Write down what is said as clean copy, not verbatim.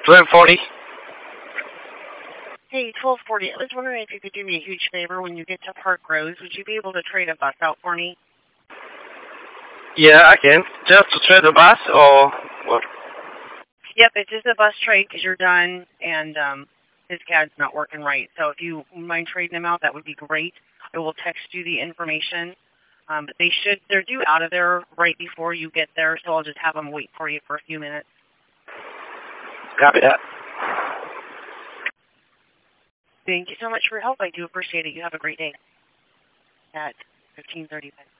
1240. Hey, 1240. I was wondering if you could do me a huge favor when you get to Park Rose. Would you be able to trade a bus out for me? Yeah, I can. Just to trade the bus or what? Yep, it's just a bus trade because you're done and his CAD's not working right. So if you mind trading him out, that would be great. I will text you the information. But they're due out of there right before you get there, so I'll just have them wait for you for a few minutes. Copy that. Thank you so much for your help. I do appreciate it. You have a great day. At 15:35.